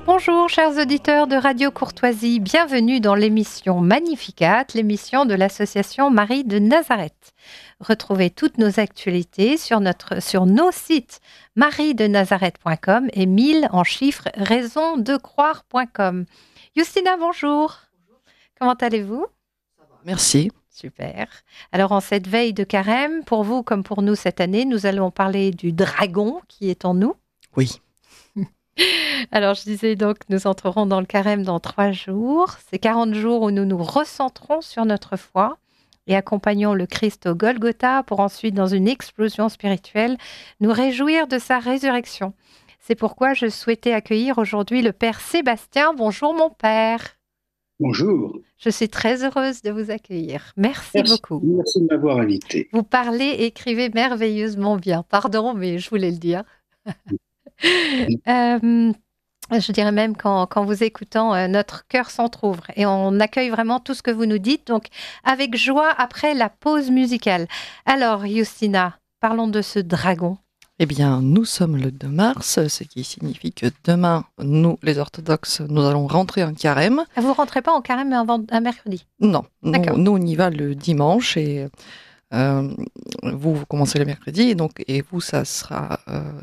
Bonjour chers auditeurs de Radio Courtoisie, bienvenue dans l'émission Magnificat, l'émission de l'association Marie de Nazareth. Retrouvez toutes nos actualités sur nos sites mariedenazareth.com et 1000 en chiffres raisondecroire.com. Justina, bonjour. Comment allez-vous? Merci. Super. Alors en cette veille de carême, pour vous comme pour nous cette année, nous allons parler du dragon qui est en nous. Oui. Alors, je disais donc, nous entrerons dans le carême dans 3 jours. C'est 40 jours où nous nous recentrons sur notre foi et accompagnons le Christ au Golgotha pour ensuite, dans une explosion spirituelle, nous réjouir de sa résurrection. C'est pourquoi je souhaitais accueillir aujourd'hui le Père Sébastien. Bonjour mon Père. Bonjour. Je suis très heureuse de vous accueillir. Merci beaucoup. Merci de m'avoir invité. Vous parlez et écrivez merveilleusement bien. Pardon, mais je voulais le dire. Je dirais même qu'en vous écoutant, notre cœur s'entrouvre et on accueille vraiment tout ce que vous nous dites, donc avec joie après la pause musicale. Alors, Justina, parlons de ce dragon. Eh bien, nous sommes le 2 mars, ce qui signifie que demain, nous, les orthodoxes, nous allons rentrer en carême. Vous ne rentrez pas en carême un mercredi? Non, nous, on y va le dimanche et vous commencez le mercredi et vous, ça sera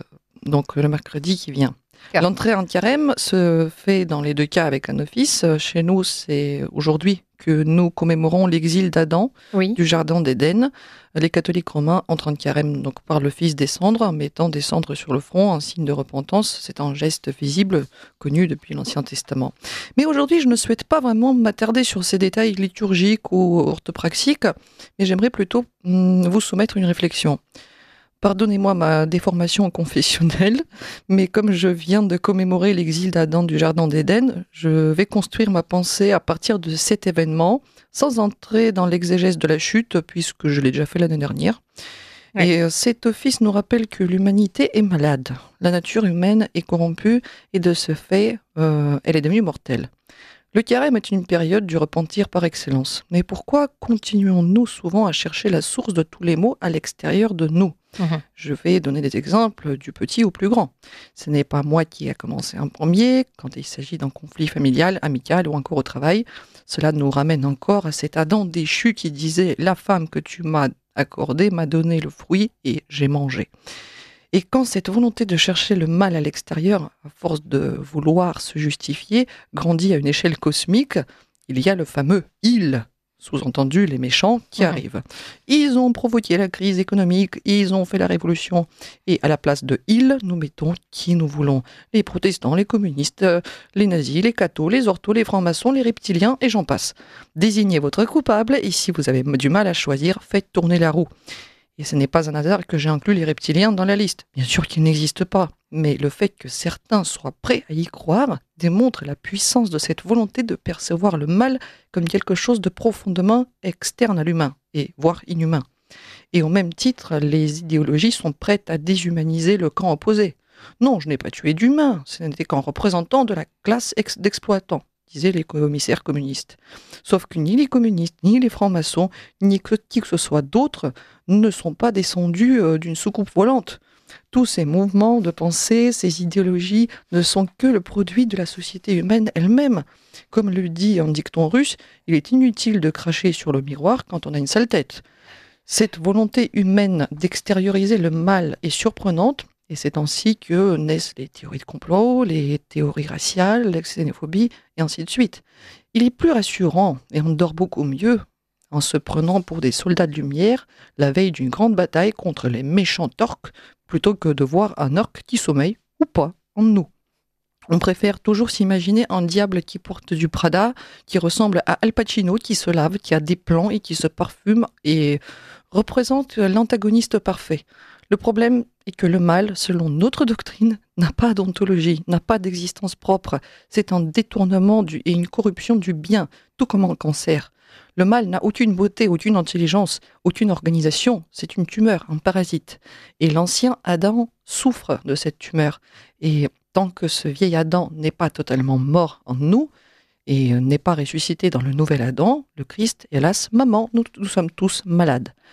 donc le mercredi qui vient. L'entrée en carême se fait dans les 2 cas avec un office. Chez nous, c'est aujourd'hui que nous commémorons l'exil d'Adam du jardin d'Éden. Les catholiques romains entrent en carême donc par l'office des cendres, en mettant des cendres sur le front en signe de repentance. C'est un geste visible connu depuis l'Ancien Testament. Mais aujourd'hui, je ne souhaite pas vraiment m'attarder sur ces détails liturgiques ou orthopraxiques, mais j'aimerais plutôt vous soumettre une réflexion. Pardonnez-moi ma déformation confessionnelle, mais comme je viens de commémorer l'exil d'Adam du Jardin d'Éden, je vais construire ma pensée à partir de cet événement, sans entrer dans l'exégèse de la chute, puisque je l'ai déjà fait l'année dernière. Oui. Et cet office nous rappelle que l'humanité est malade. La nature humaine est corrompue, et de ce fait, elle est devenue mortelle. Le carême est une période du repentir par excellence. Mais pourquoi continuons-nous souvent à chercher la source de tous les maux à l'extérieur de nous ? Je vais donner des exemples du petit au plus grand. Ce n'est pas moi qui ai commencé en premier, quand il s'agit d'un conflit familial, amical ou encore au travail. Cela nous ramène encore à cet Adam déchu qui disait « La femme que tu m'as accordée m'a donné le fruit et j'ai mangé ». Et quand cette volonté de chercher le mal à l'extérieur, à force de vouloir se justifier, grandit à une échelle cosmique, il y a le fameux « il », sous-entendu les méchants qui arrivent. Ils ont provoqué la crise économique, ils ont fait la révolution. Et à la place de « il », nous mettons qui nous voulons. Les protestants, les communistes, les nazis, les cathos, les orthos, les francs-maçons, les reptiliens, et j'en passe. Désignez votre coupable, et si vous avez du mal à choisir, faites tourner la roue. Et ce n'est pas un hasard que j'ai inclus les reptiliens dans la liste. Bien sûr qu'ils n'existent pas, mais le fait que certains soient prêts à y croire démontre la puissance de cette volonté de percevoir le mal comme quelque chose de profondément externe à l'humain, et voire inhumain. Et au même titre, les idéologies sont prêtes à déshumaniser le camp opposé. Non, je n'ai pas tué d'humains, ce n'était qu'un représentant de la classe d'exploitants, disaient les commissaires communistes. Sauf que ni les communistes, ni les francs-maçons, ni qui que ce soit d'autres ne sont pas descendus d'une soucoupe volante. Tous ces mouvements de pensée, ces idéologies ne sont que le produit de la société humaine elle-même. Comme le dit un dicton russe, il est inutile de cracher sur le miroir quand on a une sale tête. Cette volonté humaine d'extérioriser le mal est surprenante, et c'est ainsi que naissent les théories de complot, les théories raciales, la xénophobie, et ainsi de suite. Il est plus rassurant, et on dort beaucoup mieux, en se prenant pour des soldats de lumière la veille d'une grande bataille contre les méchants orques, plutôt que de voir un orque qui sommeille, ou pas, en nous. On préfère toujours s'imaginer un diable qui porte du Prada, qui ressemble à Al Pacino, qui se lave, qui a des plans et qui se parfume et représente l'antagoniste parfait. Le problème est que le mal, selon notre doctrine, n'a pas d'ontologie, n'a pas d'existence propre. C'est un détournement et une corruption du bien, tout comme un cancer. Le mal n'a aucune beauté, aucune intelligence, aucune organisation. C'est une tumeur, un parasite. Et l'ancien Adam souffre de cette tumeur. Et tant que ce vieil Adam n'est pas totalement mort en nous et n'est pas ressuscité dans le nouvel Adam, le Christ, hélas, maman, nous sommes tous malades.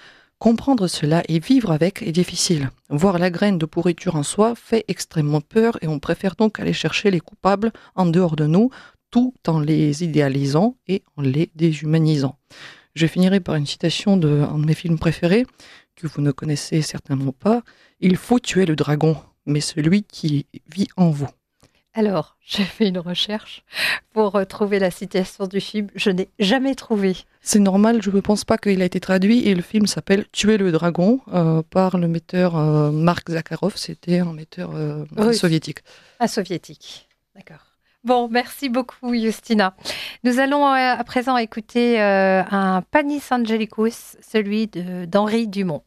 Comprendre cela et vivre avec est difficile. Voir la graine de pourriture en soi fait extrêmement peur et on préfère donc aller chercher les coupables en dehors de nous, tout en les idéalisant et en les déshumanisant. Je finirai par une citation d'un de mes films préférés, que vous ne connaissez certainement pas. Il faut tuer le dragon, mais celui qui vit en vous. Alors, j'ai fait une recherche pour trouver la citation du film. Je n'ai jamais trouvé. C'est normal, je ne pense pas qu'il a été traduit et le film s'appelle Tuer le dragon par le metteur Mark Zakharov. C'était un metteur soviétique. Un soviétique, d'accord. Bon, merci beaucoup Justina. Nous allons à présent écouter un Panis Angelicus, celui d'Henri Dumont.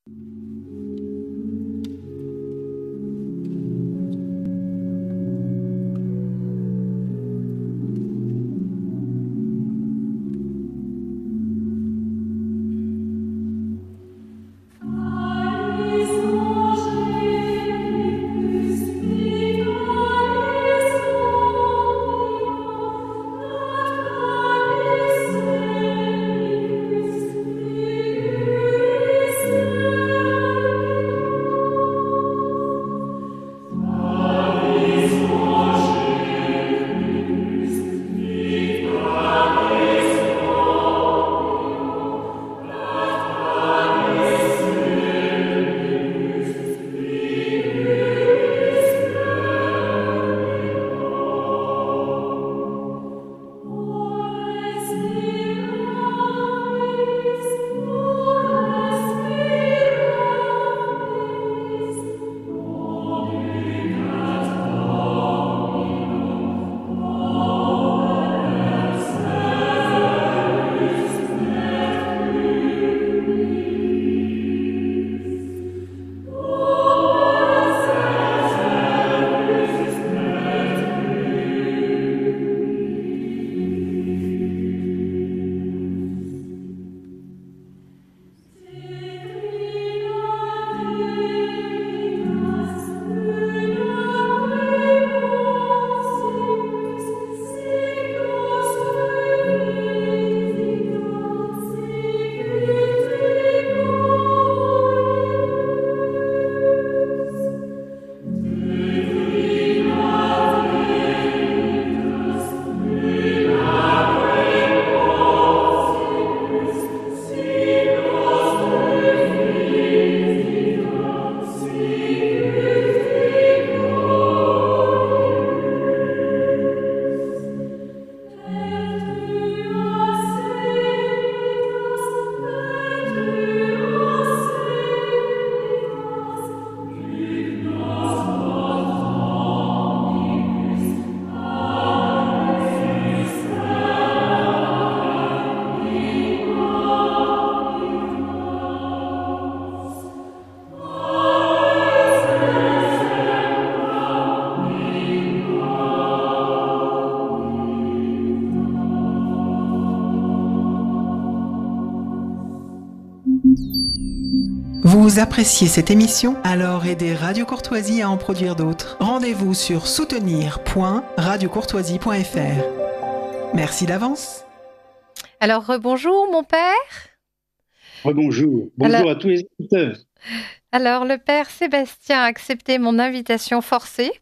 Vous appréciez cette émission? Alors aidez Radio Courtoisie à en produire d'autres. Rendez-vous sur soutenir.radiocourtoisie.fr. Merci d'avance. Alors, rebonjour mon père. Rebonjour. Bonjour à tous les éditeurs. Alors, le père Sébastien a accepté mon invitation forcée.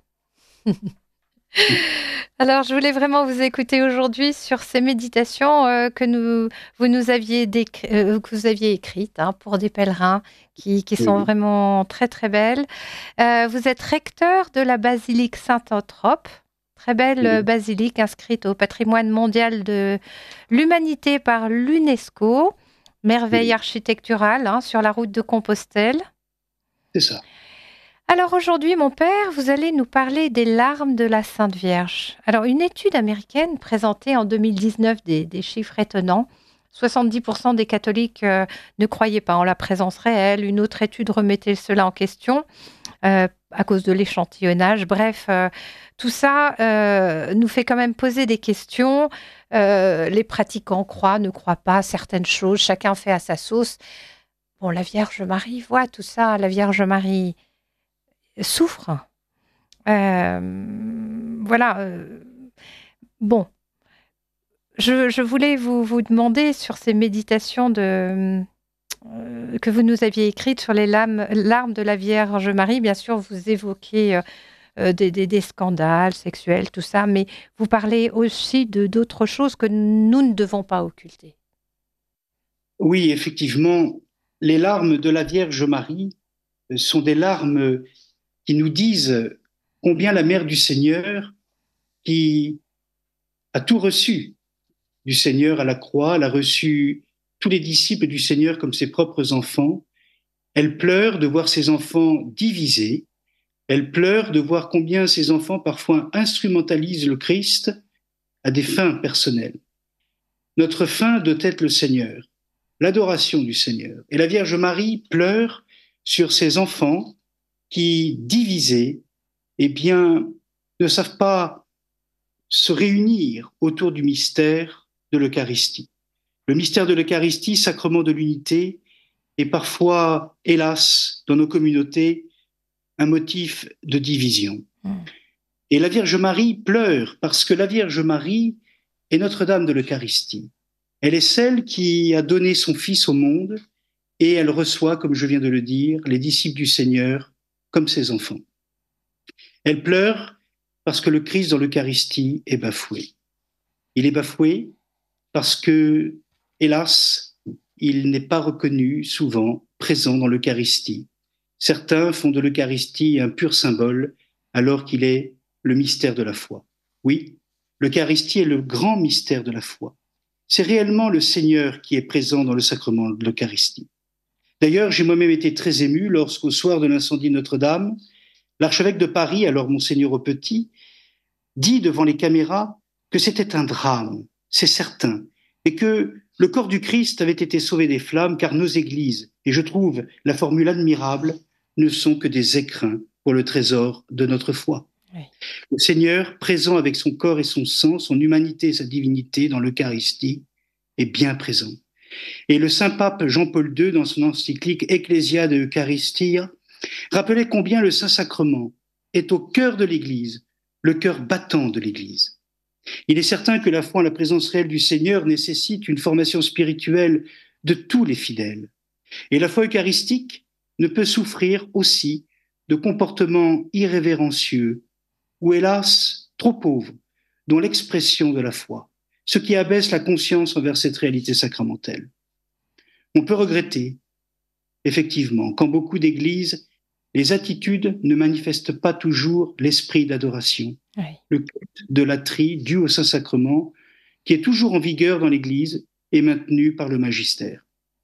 Alors, je voulais vraiment vous écouter aujourd'hui sur ces méditations que vous aviez écrites pour des pèlerins qui sont vraiment très, très belles. Vous êtes recteur de la basilique Saint-Eutrope, très belle basilique inscrite au patrimoine mondial de l'humanité par l'UNESCO, merveille architecturale sur la route de Compostelle. C'est ça. Alors aujourd'hui, mon père, vous allez nous parler des larmes de la Sainte Vierge. Alors, une étude américaine présentée en 2019 des chiffres étonnants. 70% des catholiques ne croyaient pas en la présence réelle. Une autre étude remettait cela en question à cause de l'échantillonnage. Bref, tout ça nous fait quand même poser des questions. Les pratiquants croient, ne croient pas certaines choses. Chacun fait à sa sauce. Bon, la Vierge Marie voit tout ça. La Vierge Marie souffre. Voilà. Bon. Je voulais vous demander sur ces méditations de que vous nous aviez écrite sur les larmes de la Vierge Marie. Bien sûr, vous évoquez des scandales sexuels, tout ça, mais vous parlez aussi d'autres choses que nous ne devons pas occulter. Oui, effectivement, les larmes de la Vierge Marie sont des larmes qui nous disent combien la Mère du Seigneur, qui a tout reçu du Seigneur à la croix, elle a reçu tous les disciples du Seigneur comme ses propres enfants, elle pleure de voir ses enfants divisés, elle pleure de voir combien ses enfants parfois instrumentalisent le Christ à des fins personnelles. Notre fin doit être le Seigneur, l'adoration du Seigneur. Et la Vierge Marie pleure sur ses enfants qui, divisés, eh bien, ne savent pas se réunir autour du mystère de l'Eucharistie. Le mystère de l'Eucharistie, sacrement de l'unité, est parfois, hélas, dans nos communautés, un motif de division. Et la Vierge Marie pleure parce que la Vierge Marie est Notre-Dame de l'Eucharistie. Elle est celle qui a donné son Fils au monde et elle reçoit, comme je viens de le dire, les disciples du Seigneur comme ses enfants. Elle pleure parce que le Christ dans l'Eucharistie est bafoué. Il est bafoué parce que, hélas, il n'est pas reconnu souvent présent dans l'Eucharistie. Certains font de l'Eucharistie un pur symbole alors qu'il est le mystère de la foi. Oui, l'Eucharistie est le grand mystère de la foi. C'est réellement le Seigneur qui est présent dans le sacrement de l'Eucharistie. D'ailleurs, j'ai moi-même été très ému lorsqu'au soir de l'incendie de Notre-Dame, l'archevêque de Paris, alors Monseigneur Aupetit, dit devant les caméras que c'était un drame, c'est certain, et que le corps du Christ avait été sauvé des flammes car nos églises, et je trouve la formule admirable, ne sont que des écrins pour le trésor de notre foi. Oui. Le Seigneur, présent avec son corps et son sang, son humanité et sa divinité dans l'Eucharistie, est bien présent. Et le Saint-Pape Jean-Paul II, dans son encyclique Ecclesia de Eucharistia, rappelait combien le Saint-Sacrement est au cœur de l'Église, le cœur battant de l'Église. Il est certain que la foi en la présence réelle du Seigneur nécessite une formation spirituelle de tous les fidèles. Et la foi eucharistique ne peut souffrir aussi de comportements irrévérencieux ou hélas trop pauvres dans l'expression de la foi, ce qui abaisse la conscience envers cette réalité sacramentelle. On peut regretter, effectivement, qu'en beaucoup d'églises, les attitudes ne manifestent pas toujours l'esprit d'adoration, oui. Le culte de latrie dû au Saint-Sacrement, qui est toujours en vigueur dans l'Église et maintenu par le magistère.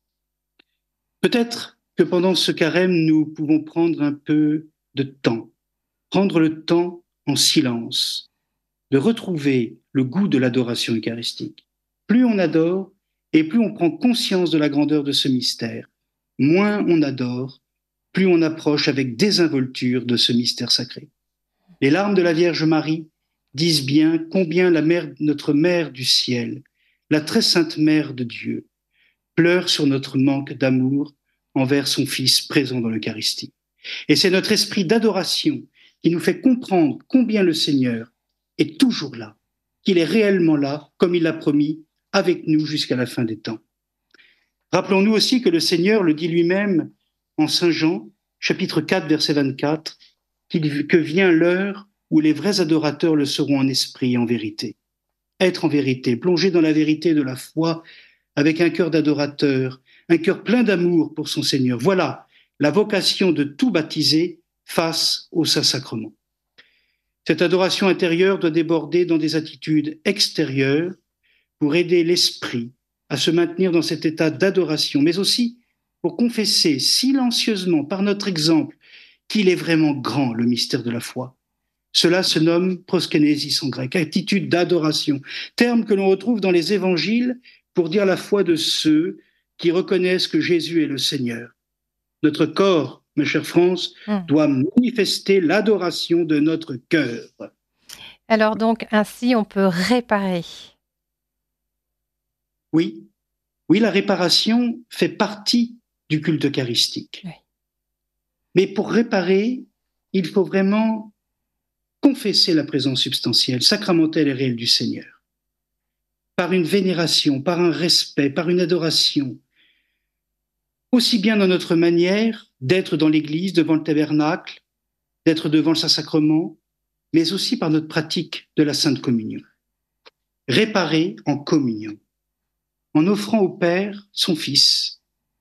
Peut-être que pendant ce carême, nous pouvons prendre un peu de temps, prendre le temps en silence, de retrouver le goût de l'adoration eucharistique. Plus on adore et plus on prend conscience de la grandeur de ce mystère, moins on adore, plus on approche avec désinvolture de ce mystère sacré. Les larmes de la Vierge Marie disent bien combien notre Mère du ciel, la très sainte Mère de Dieu, pleure sur notre manque d'amour envers son Fils présent dans l'Eucharistie. Et c'est notre esprit d'adoration qui nous fait comprendre combien le Seigneur est toujours là, qu'il est réellement là, comme il l'a promis, avec nous jusqu'à la fin des temps. Rappelons-nous aussi que le Seigneur le dit lui-même en Saint Jean, chapitre 4, verset 24, que vient l'heure où les vrais adorateurs le seront en esprit et en vérité. Être en vérité, plonger dans la vérité de la foi avec un cœur d'adorateur, un cœur plein d'amour pour son Seigneur. Voilà la vocation de tout baptisé face au Saint-Sacrement. Cette adoration intérieure doit déborder dans des attitudes extérieures pour aider l'esprit à se maintenir dans cet état d'adoration, mais aussi pour confesser silencieusement par notre exemple qu'il est vraiment grand, le mystère de la foi. Cela se nomme proskenesis en grec, attitude d'adoration, terme que l'on retrouve dans les évangiles pour dire la foi de ceux qui reconnaissent que Jésus est le Seigneur. Notre corps, ma chère France, doit manifester l'adoration de notre cœur. Alors donc, ainsi, on peut réparer. Oui, la réparation fait partie du culte eucharistique. Oui. Mais pour réparer, il faut vraiment confesser la présence substantielle, sacramentelle et réelle du Seigneur. Par une vénération, par un respect, par une adoration. aussi bien dans notre manière d'être dans l'Église, devant le tabernacle, d'être devant le Saint-Sacrement, mais aussi par notre pratique de la Sainte Communion. Réparer en communion, en offrant au Père son Fils,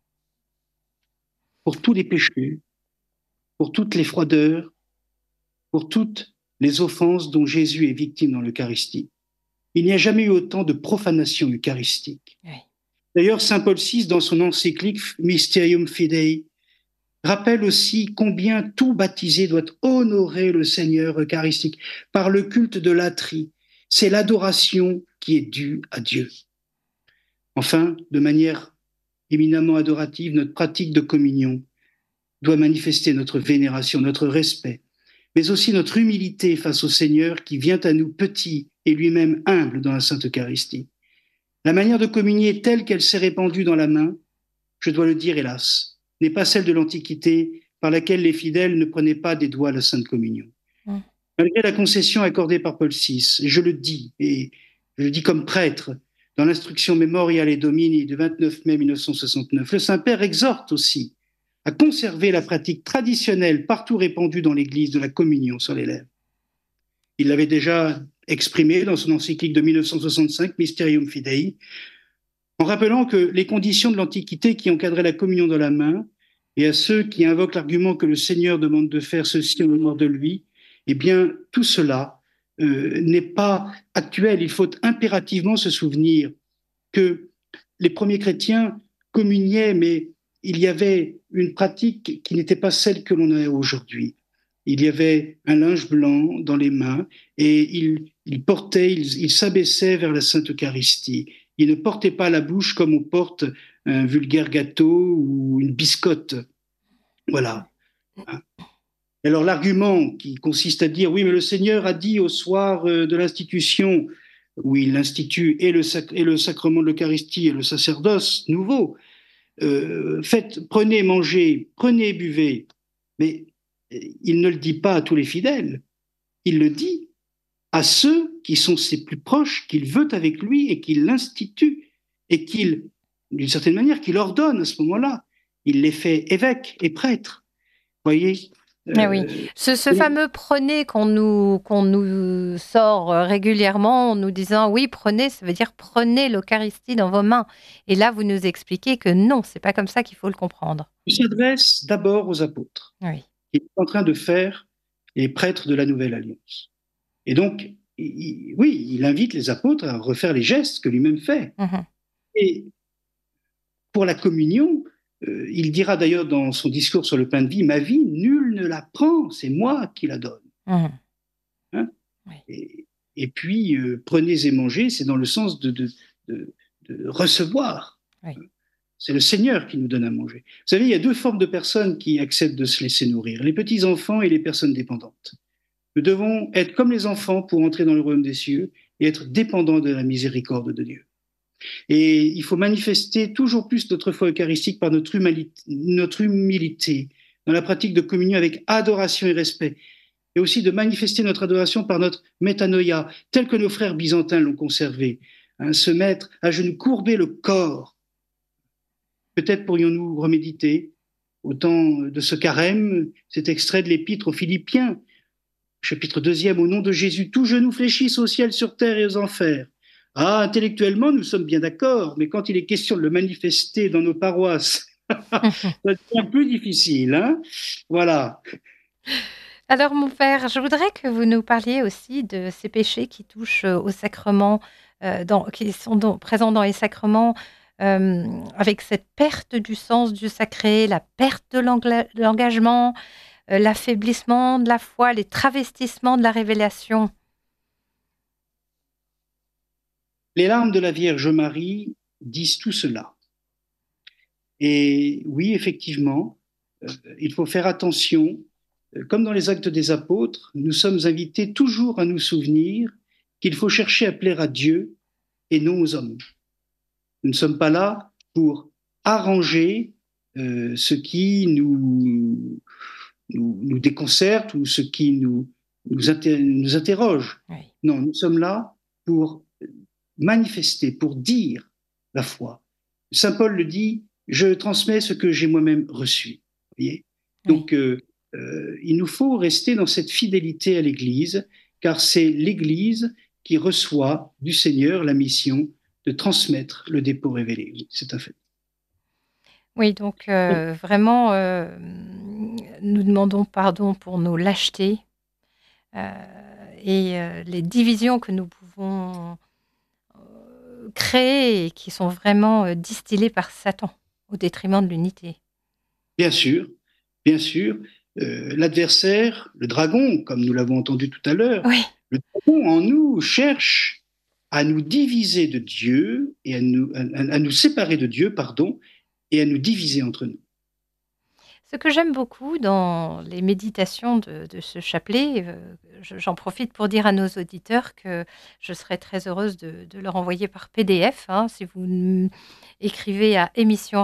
pour tous les péchés, pour toutes les froideurs, pour toutes les offenses dont Jésus est victime dans l'Eucharistie. Il n'y a jamais eu autant de profanation eucharistique. Oui. D'ailleurs, saint Paul VI, dans son encyclique Mysterium Fidei, rappelle aussi combien tout baptisé doit honorer le Seigneur eucharistique par le culte de l'atrie. C'est l'adoration qui est due à Dieu. Enfin, de manière éminemment adorative, notre pratique de communion doit manifester notre vénération, notre respect, mais aussi notre humilité face au Seigneur qui vient à nous petit et lui-même humble dans la Sainte Eucharistie. La manière de communier telle qu'elle s'est répandue dans la main, je dois le dire hélas, n'est pas celle de l'Antiquité par laquelle les fidèles ne prenaient pas des doigts la Sainte Communion. Malgré la concession accordée par Paul VI, et je le dis comme prêtre, dans l'instruction Memoriale Domini du 29 mai 1969, le Saint-Père exhorte aussi à conserver la pratique traditionnelle partout répandue dans l'Église de la communion sur les lèvres. Il l'avait déjà exprimé dans son encyclique de 1965, Mysterium Fidei, en rappelant que les conditions de l'Antiquité qui encadraient la communion dans la main, et à ceux qui invoquent l'argument que le Seigneur demande de faire ceci en mémoire de lui, eh bien, tout cela n'est pas actuel. Il faut impérativement se souvenir que les premiers chrétiens communiaient, mais il y avait une pratique qui n'était pas celle que l'on a aujourd'hui. Il y avait un linge blanc dans les mains et il s'abaissait vers la Sainte Eucharistie. Il ne portait pas la bouche comme on porte un vulgaire gâteau ou une biscotte. Voilà. Alors l'argument qui consiste à dire oui, mais le Seigneur a dit au soir de l'institution, où il institue et le sacrement de l'Eucharistie et le sacerdoce nouveau, prenez, mangez, prenez, buvez. Mais il ne le dit pas à tous les fidèles. Il le dit à ceux qui sont ses plus proches, qu'il veut avec lui et qu'il l'institue et qu'il, d'une certaine manière, qu'il ordonne à ce moment-là. Il les fait évêques et prêtres. Vous voyez ? Oui, ce fameux prenez qu'on nous sort régulièrement en nous disant oui, prenez, ça veut dire prenez l'Eucharistie dans vos mains. Et là, vous nous expliquez que non, c'est pas comme ça qu'il faut le comprendre. Il s'adresse d'abord aux apôtres. Oui. Il est en train de faire les prêtres de la Nouvelle Alliance. Et donc, il invite les apôtres à refaire les gestes que lui-même fait. Et pour la communion, il dira d'ailleurs dans son discours sur le pain de vie, ma vie, nul ne la prend, c'est moi qui la donne. Hein? Oui. Et puis, prenez et mangez, c'est dans le sens de recevoir. Oui. C'est le Seigneur qui nous donne à manger. Vous savez, il y a deux formes de personnes qui acceptent de se laisser nourrir, les petits-enfants et les personnes dépendantes. Nous devons être comme les enfants pour entrer dans le royaume des cieux et être dépendants de la miséricorde de Dieu. Et il faut manifester toujours plus notre foi eucharistique par notre humilité dans la pratique de communion avec adoration et respect, et aussi de manifester notre adoration par notre métanoïa, tel que nos frères byzantins l'ont conservé, se mettre à genoux, courber le corps. Peut-être pourrions-nous reméditer au temps de ce carême cet extrait de l'épître aux Philippiens, chapitre 2, au nom de Jésus, tous genoux fléchissent au ciel, sur terre et aux enfers. Ah, intellectuellement, nous sommes bien d'accord, mais quand il est question de le manifester dans nos paroisses, ça devient plus difficile. Hein, voilà. Alors, mon père, je voudrais que vous nous parliez aussi de ces péchés qui touchent au sacrement, qui sont présents dans les sacrements, avec cette perte du sens du sacré, la perte de l'engagement, l'affaiblissement de la foi, les travestissements de la révélation. Les larmes de la Vierge Marie disent tout cela. Et oui, effectivement, il faut faire attention. Comme dans les Actes des Apôtres, nous sommes invités toujours à nous souvenir qu'il faut chercher à plaire à Dieu et non aux hommes. Nous ne sommes pas là pour arranger ce qui nous déconcerte ou ce qui nous interroge. Oui. Non, nous sommes là pour manifester, pour dire la foi. Saint Paul le dit, je transmets ce que j'ai moi-même reçu. Voyez. Donc, il nous faut rester dans cette fidélité à l'Église, car c'est l'Église qui reçoit du Seigneur la mission de transmettre le dépôt révélé. C'est un fait. Oui, donc vraiment, nous demandons pardon pour nos lâchetés et les divisions que nous pouvons créer et qui sont vraiment distillées par Satan au détriment de l'unité. Bien sûr, bien sûr. L'adversaire, le dragon, comme nous l'avons entendu tout à l'heure, Oui. le dragon en nous cherche à nous diviser de Dieu et à nous séparer de Dieu, pardon, et à nous diviser entre nous. Ce que j'aime beaucoup dans les méditations de ce chapelet, j'en profite pour dire à nos auditeurs que je serais très heureuse de leur envoyer par PDF, hein, si vous écrivez à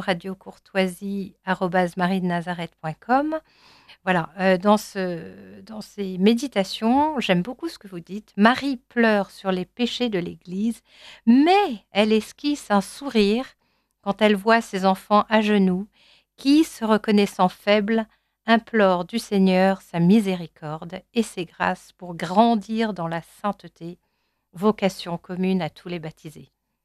émissionradiocourtoisie@mariedenazareth.com. Voilà, dans ces méditations, j'aime beaucoup ce que vous dites. Marie pleure sur les péchés de l'Église, mais elle esquisse un sourire quand elle voit ses enfants à genoux qui, se reconnaissant faibles, implorent du Seigneur sa miséricorde et ses grâces pour grandir dans la sainteté, vocation commune à tous les baptisés.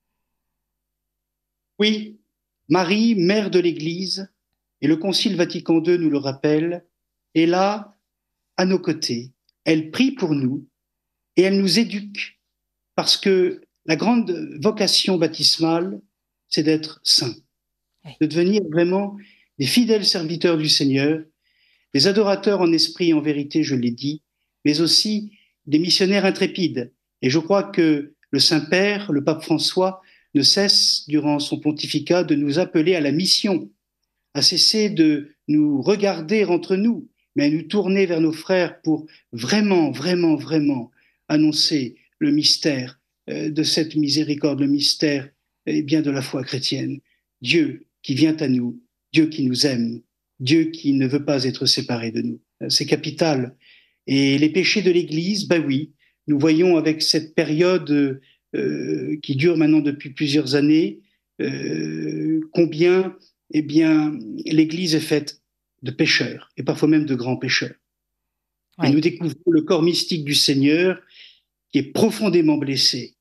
Oui, Marie, mère de l'Église, et le Concile Vatican II nous le rappelle, est là, à nos côtés. Elle prie pour nous et elle nous éduque, parce que la grande vocation baptismale, c'est d'être saint, de devenir vraiment des fidèles serviteurs du Seigneur, des adorateurs en esprit et en vérité, je l'ai dit, mais aussi des missionnaires intrépides. Et je crois que le Saint-Père, le pape François, ne cesse, durant son pontificat, de nous appeler à la mission, à cesser de nous regarder entre nous, mais à nous tourner vers nos frères pour vraiment, vraiment, vraiment annoncer le mystère de cette miséricorde, le mystère bien de la foi chrétienne. Dieu qui vient à nous, Dieu qui nous aime, Dieu qui ne veut pas être séparé de nous. C'est capital. Et les péchés de l'Église, ben oui, nous voyons avec cette période qui dure maintenant depuis plusieurs années, combien eh bien, l'Église est faite de pécheurs, et parfois même de grands pécheurs. Oui. Et nous découvrons le corps mystique du Seigneur qui est profondément blessé.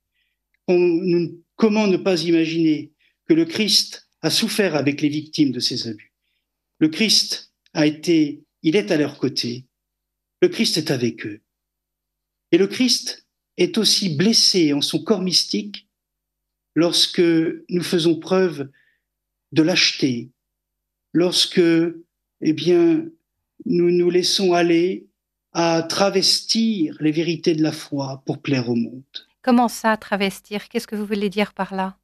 Comment ne pas imaginer que le Christ a souffert avec les victimes de ces abus? Le Christ il est à leur côté. Le Christ est avec eux. Et le Christ est aussi blessé en son corps mystique lorsque nous faisons preuve de lâcheté, lorsque, eh bien, nous nous laissons aller à travestir les vérités de la foi pour plaire au monde. Comment ça, travestir? Qu'est-ce que vous voulez dire par là?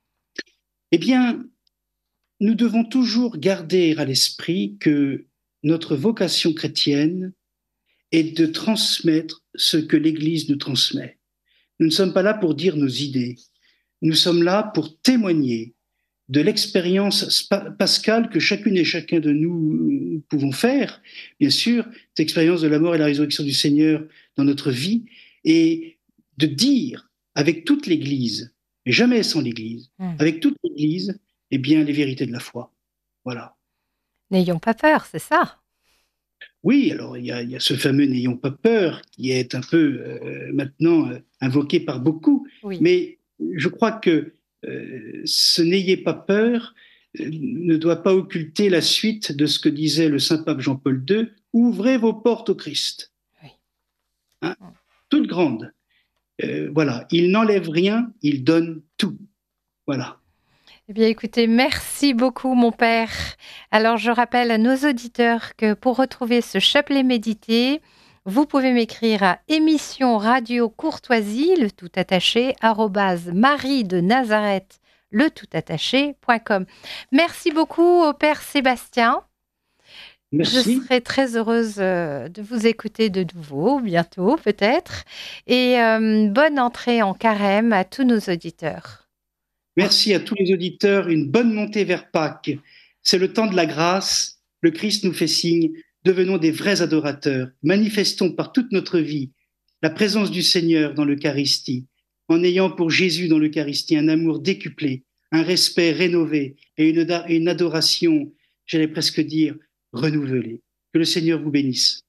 Eh bien, nous devons toujours garder à l'esprit que notre vocation chrétienne est de transmettre ce que l'Église nous transmet. Nous ne sommes pas là pour dire nos idées. Nous sommes là pour témoigner de l'expérience pascale que chacune et chacun de nous pouvons faire, bien sûr, cette expérience de la mort et la résurrection du Seigneur dans notre vie, et de dire avec toute l'Église, et jamais sans l'Église, avec toute l'Église, eh bien, les vérités de la foi. Voilà. N'ayons pas peur, c'est ça? Oui, alors il y a ce fameux « n'ayons pas peur » qui est un peu maintenant invoqué par beaucoup, oui. Mais je crois que ce n'ayez pas peur ne doit pas occulter la suite de ce que disait le Saint-Pape Jean-Paul II, ouvrez vos portes au Christ. Oui. Hein, toute grande. Voilà, il n'enlève rien, il donne tout. Voilà. Eh bien, écoutez, merci beaucoup, mon père. Alors, je rappelle à nos auditeurs que pour retrouver ce chapelet médité, vous pouvez m'écrire à émission radio courtoisie, le tout attaché, @mariedenazareth, le tout attaché.com. Merci beaucoup au père Sébastien. Merci. Je serai très heureuse de vous écouter de nouveau, bientôt peut-être. Et bonne entrée en carême à tous nos auditeurs. Merci à tous les auditeurs. Une bonne montée vers Pâques. C'est le temps de la grâce. Le Christ nous fait signe. Devenons des vrais adorateurs. Manifestons par toute notre vie la présence du Seigneur dans l'Eucharistie, en ayant pour Jésus dans l'Eucharistie un amour décuplé, un respect rénové et une adoration, j'allais presque dire, renouvelée. Que le Seigneur vous bénisse.